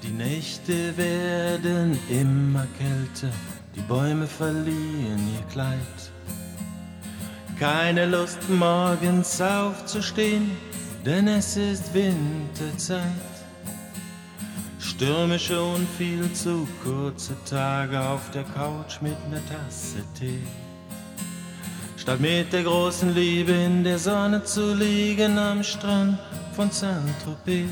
Die Nächte werden immer kälter, die Bäume verlieren ihr Kleid. Keine Lust morgens aufzustehen, denn es ist Winterzeit. Stürmische und viel zu kurze Tage auf der Couch mit ner Tasse Tee. Statt mit der großen Liebe in der Sonne zu liegen am Strand von Saint-Tropez.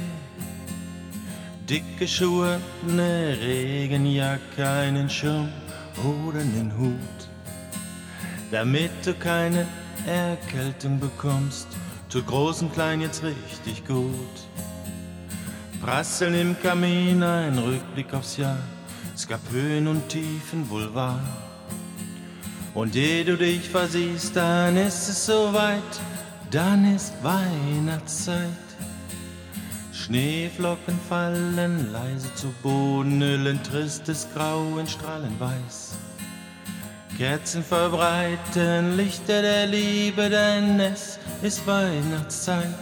Dicke Schuhe, ne Regenjacke, einen Schirm oder nen Hut. Damit du keine Erkältung bekommst, tut groß und klein jetzt richtig gut. Prasseln im Kamin, ein Rückblick aufs Jahr, es gab Höhen und Tiefen, wohl wahr. Und ehe du dich versiehst, dann ist es soweit, dann ist Weihnachtszeit. Schneeflocken fallen leise zu Boden, hüllen tristes Grau in Strahlen weiß. Kerzen verbreiten Lichter der Liebe, denn es ist Weihnachtszeit.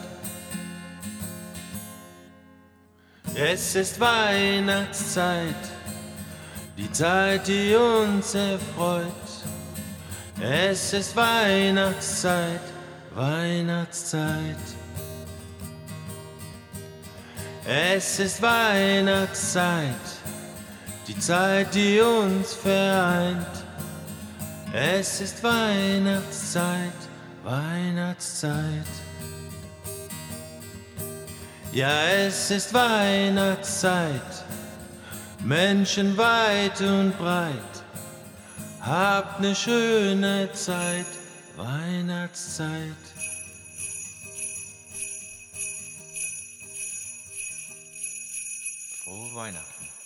Es ist Weihnachtszeit, die Zeit, die uns erfreut. Es ist Weihnachtszeit, Weihnachtszeit. Es ist Weihnachtszeit, die Zeit, die uns vereint. Es ist Weihnachtszeit, Weihnachtszeit. Ja, es ist Weihnachtszeit, Menschen weit und breit. Habt ne schöne Zeit, Weihnachtszeit. Frohe Weihnachten.